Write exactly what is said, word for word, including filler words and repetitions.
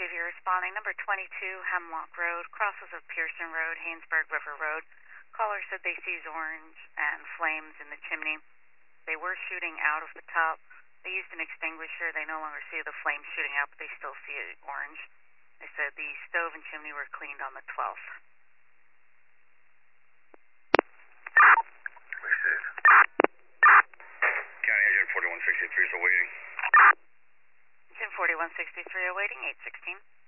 City responding. Number twenty-two, Hemlock Road, crosses of Pearson Road, Haynesburg River Road. Caller said they sees orange and flames in the chimney. They were shooting out of the top. They used an extinguisher. They no longer see the flames shooting out, but they still see it orange. They said the stove and chimney were cleaned on the twelfth. Received. County Agent forty-one sixty-three is awaiting. Engine forty-one sixty-three awaiting, eight sixteen.